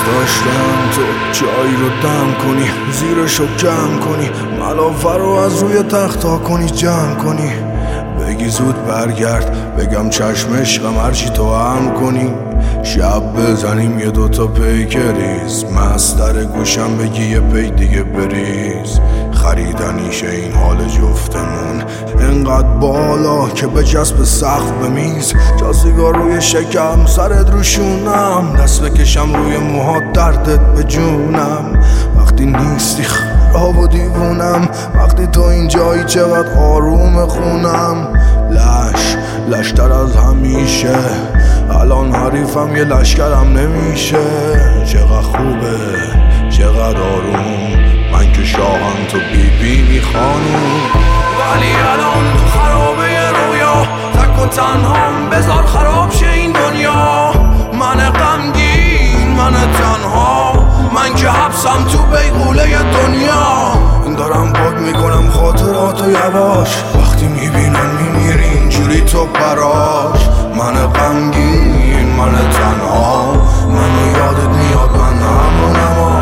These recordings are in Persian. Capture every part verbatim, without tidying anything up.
دوست داشتم تو جایی رو دم کنی، زیرشو کم کنی، ملافه رو از روی تختا کنی جمع کنی، بگی زود برگرد بگم چشم عشقم هرچی تو هم کنی، شب بزنیم یه دوتا پیکریز، مستر گوشم بگی یه پی دیگه بریز، خریدنیشه این حال جفتمون انقدر بالا که به جسب سقف بمیز، جا سیگار روی شکم سرت رو شونم، دست بکشم روی موهات دردت به جونم، وقتی نیستی خراب و دیوونم، وقتی تو اینجایی چقدر آروم خونم، لش لشتر از همیشه الان حریفم یه لشکرم نمیشه، چقدر خوبه چقدر آروم، من که شاهم تو بی بی میخوانم، ولی الان تو خرابه رویا تک و تنهام، بذار خراب شه این دنیا، من غمگین من تنها، من که حبسم تو بیغوله دنیا، دارم پاک میکنم خاطراتو یواش، وقتی میبینم میمیری اینجوری تو براش، من غمگین من تنها، منو یادت میاد من همونم.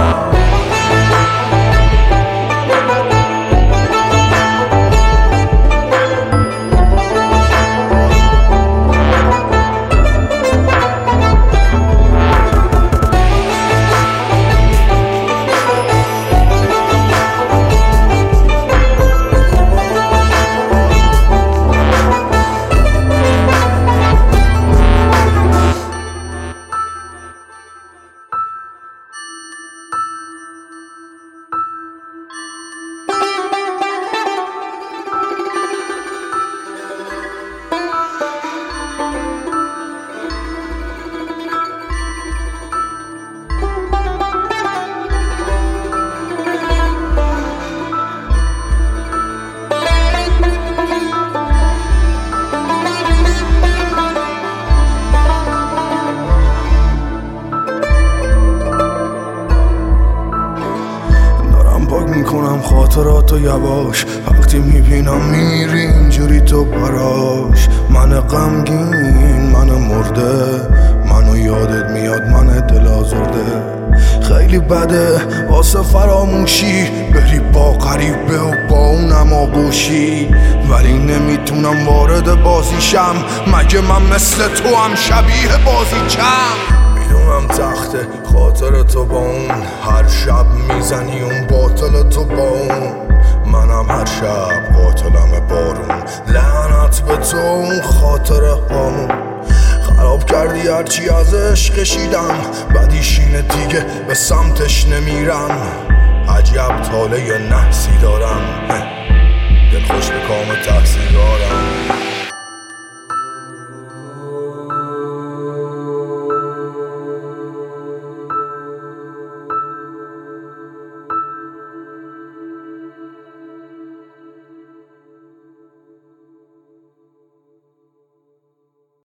میکنم خاطراتو یواش، وقتی میبینم میمیری اینجوری تو براش، من غمگین من مرده، منو یادت میاد من دل آزرده، خیلی بده واسه فراموشی بری با غریبه و با اونم آگوشی، ولی نمیتونم وارد بازیشم، مگه من مثل تو هم شبیه بازیچم، میدونم تخته خاطر تو با اون، هر شب میزنی اون باطل تو با اون، منم هر شب قاتلم بارون، لعنت به تو اون خاطره هامون، خراب کردی هرچی از عشق کشیدم، بدیشینه دیگه به سمتش نمیرم، عجب طاله نحسی دارم، دل خوش به کام تحصیل دارم.